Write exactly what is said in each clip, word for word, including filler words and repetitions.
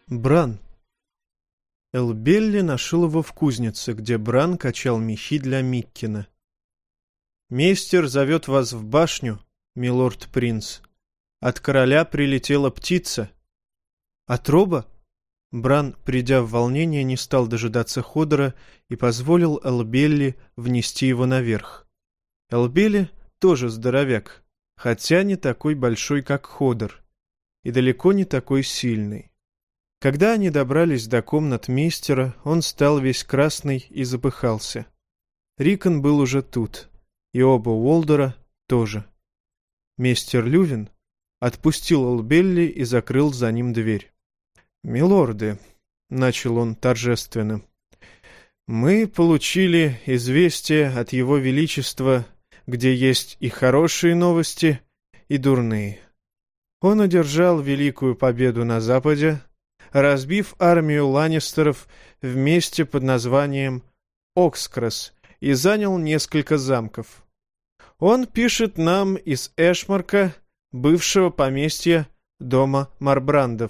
Бран. Элбелли нашел его в кузнице, где Бран качал мехи для Миккена. «Мейстер зовет вас в башню, милорд-принц. От короля прилетела птица». «От Роба?» Бран, придя в волнение, не стал дожидаться Ходора и позволил Элбелли внести его наверх. Элбелли тоже здоровяк, хотя не такой большой, как Ходор, и далеко не такой сильный. Когда они добрались до комнат мейстера, он стал весь красный и запыхался. Рикон был уже тут, и оба Уолдера тоже. Мейстер Лювин отпустил Элбелли и закрыл за ним дверь. «Милорды», — начал он торжественно, — «мы получили известие от Его Величества, где есть и хорошие новости, и дурные. Он одержал великую победу на Западе, разбив армию Ланнистеров в месте под названием Окскросс и занял несколько замков. Он пишет нам из Эшмарка, бывшего поместья дома Марбрандов».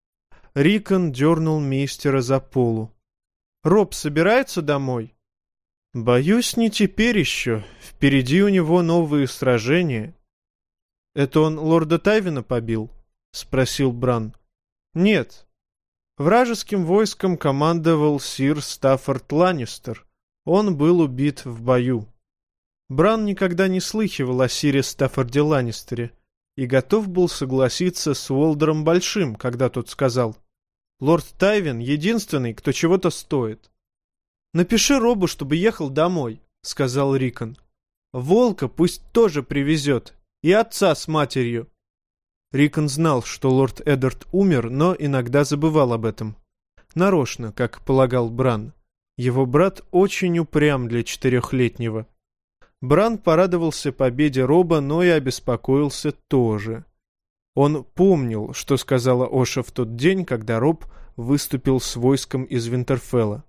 Рикон дернул мейстера за полу. «Роб собирается домой?» «Боюсь, не теперь еще. Впереди у него новые сражения». «Это он лорда Тайвина побил?» — спросил Бран. «Нет. Вражеским войском командовал сир Стаффорд Ланнистер. Он был убит в бою». Бран никогда не слыхивал о сире Стаффорде Ланнистере и готов был согласиться с Уолдером Большим, когда тот сказал: «Лорд Тайвин единственный, кто чего-то стоит». «Напиши Робу, чтобы ехал домой», — сказал Рикон. «Волка пусть тоже привезет, и отца с матерью». Рикон знал, что лорд Эддард умер, но иногда забывал об этом. Нарочно, как полагал Бран. Его брат очень упрям для четырехлетнего. Бран порадовался победе Роба, но и обеспокоился тоже. Он помнил, что сказала Оша в тот день, когда Роб выступил с войском из Винтерфелла.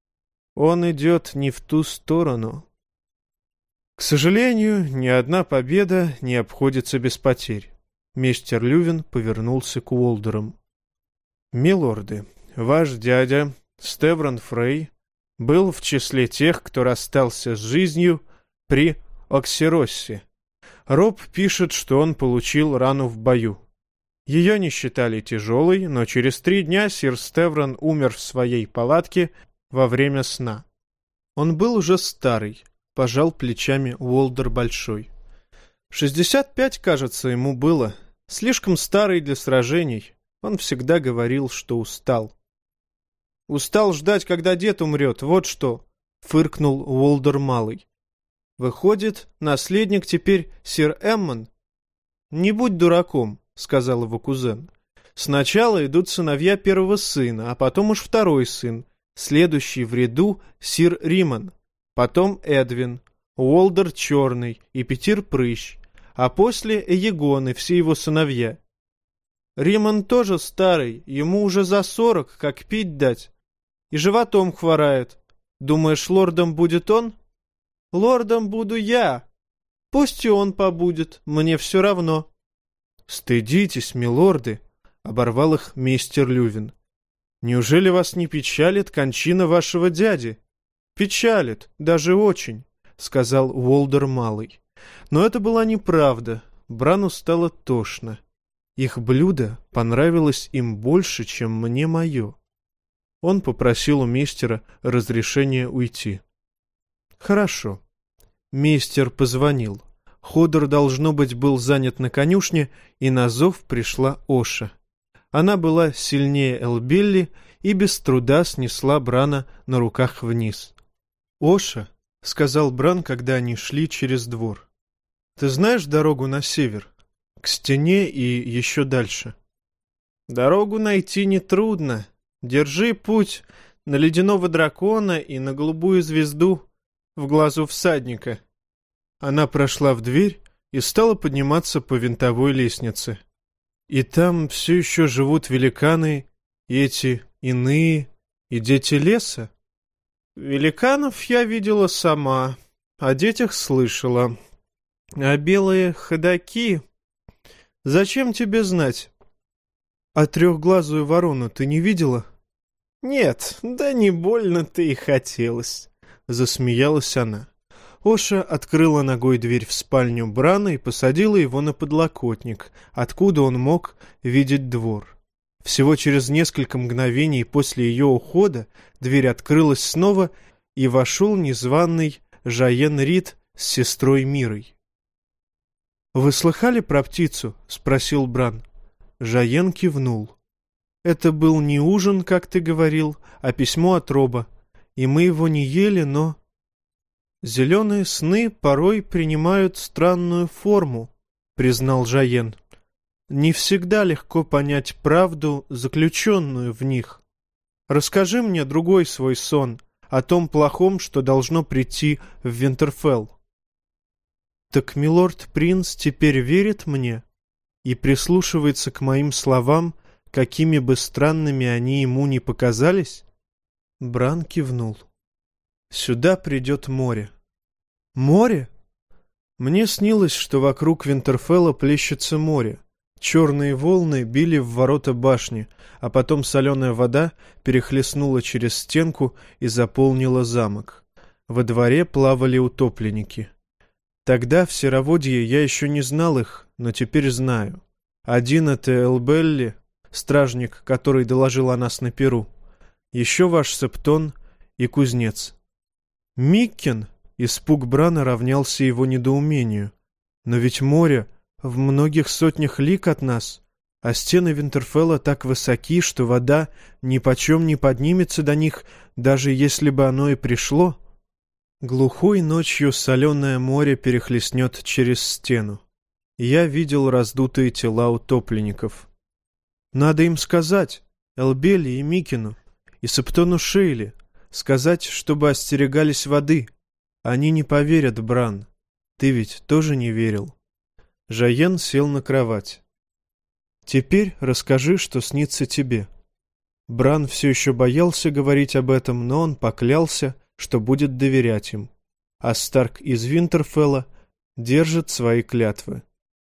Он идет не в ту сторону. К сожалению, ни одна победа не обходится без потерь. Мейстер Лювин повернулся к Уолдерам. «Милорды, ваш дядя, Стеврон Фрей, был в числе тех, кто расстался с жизнью при Оксероссе. Роб пишет, что он получил рану в бою. Ее не считали тяжелой, но через три дня сир Стеврон умер в своей палатке во время сна. Он был уже старый», — пожал плечами Уолдер Большой. «Шестьдесят пять, кажется, ему было. Слишком старый для сражений. Он всегда говорил, что устал». «Устал ждать, когда дед умрет, вот что», — фыркнул Уолдер Малый. «Выходит, наследник теперь сир Эммон?» «Не будь дураком», — сказал его кузен. «Сначала идут сыновья первого сына, а потом уж второй сын, следующий в ряду сир Риман, потом Эдвин, Уолдер Черный и Петир Прыщ, а после Эегон и все его сыновья. Риман тоже старый, ему уже за сорок, как пить дать, и животом хворает. Думаешь, лордом будет он? Лордом буду я. Пусть и он побудет, мне все равно». «Стыдитесь, милорды», — оборвал их мейстер Лювин. «Неужели вас не печалит кончина вашего дяди?» «Печалит, даже очень», — сказал Уолдер Малый. Но это была неправда. Брану стало тошно. Их блюдо понравилось им больше, чем мне мое. Он попросил у мейстера разрешения уйти. «Хорошо». Мейстер позвонил. Ходор, должно быть, был занят на конюшне, и на зов пришла Оша. Она была сильнее Элбелли и без труда снесла Брана на руках вниз. «Оша», — сказал Бран, когда они шли через двор, — «ты знаешь дорогу на север? К стене и еще дальше?» «Дорогу найти нетрудно. Держи путь на ледяного дракона и на голубую звезду в глазу всадника». Она прошла в дверь и стала подниматься по винтовой лестнице. «И там все еще живут великаны, и эти иные, и дети леса?» «Великанов я видела сама, о детях слышала. А белые ходаки... Зачем тебе знать?» А трехглазую ворону ты не видела? Нет, да не больно-то и хотелось, засмеялась она. Оша открыла ногой дверь в спальню Брана и посадила его на подлокотник, откуда он мог видеть двор. Всего через несколько мгновений после ее ухода дверь открылась снова, и вошел незваный Жаен Рид с сестрой Мирой. «Вы слыхали про птицу?» — спросил Бран. Жаен кивнул. «Это был не ужин, как ты говорил, а письмо от Роба, и мы его не ели, но...» «Зеленые сны порой принимают странную форму», — признал Жаен. «Не всегда легко понять правду, заключенную в них. Расскажи мне другой свой сон, о том плохом, что должно прийти в Винтерфелл». «Так милорд-принц теперь верит мне и прислушивается к моим словам, какими бы странными они ему ни показались?» Бран кивнул. «Сюда придет море». «Море?» Мне снилось, что вокруг Винтерфелла плещется море. Черные волны били в ворота башни, а потом соленая вода перехлестнула через стенку и заполнила замок. Во дворе плавали утопленники. Тогда в Сероводье я еще не знал их, но теперь знаю. Один — это Элбелли, стражник, который доложил о нас на Перу. Еще ваш Септон и кузнец. Миккен? Испуг Брана равнялся его недоумению. Но ведь море в многих сотнях лиг от нас, а стены Винтерфелла так высоки, что вода нипочем не поднимется до них, даже если бы оно и пришло. Глухой ночью соленое море перехлестнет через стену. Я видел раздутые тела утопленников. Надо им сказать, Элбели и Микину, и Септону Шейли, сказать, чтобы остерегались воды. Они не поверят, Бран. Ты ведь тоже не верил. Жаен сел на кровать. Теперь расскажи, что снится тебе. Бран все еще боялся говорить об этом, но он поклялся, что будет доверять им. А Старк из Винтерфелла держит свои клятвы.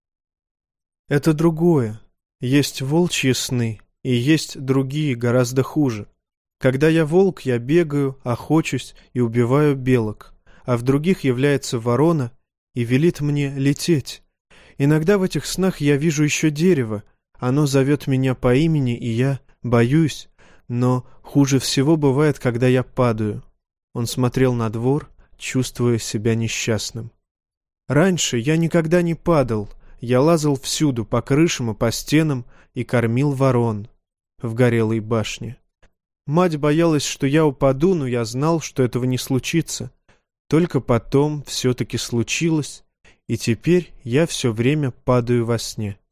Это другое. Есть волчьи сны, и есть другие, гораздо хуже. Когда я волк, я бегаю, охочусь и убиваю белок, а в других является ворона и велит мне лететь. Иногда в этих снах я вижу еще дерево, оно зовет меня по имени, и я боюсь, но хуже всего бывает, когда я падаю. Он смотрел на двор, чувствуя себя несчастным. Раньше я никогда не падал, я лазал всюду, по крышам и по стенам, и кормил ворон в горелой башне. Мать боялась, что я упаду, но я знал, что этого не случится. Только потом все-таки случилось, и теперь я все время падаю во сне.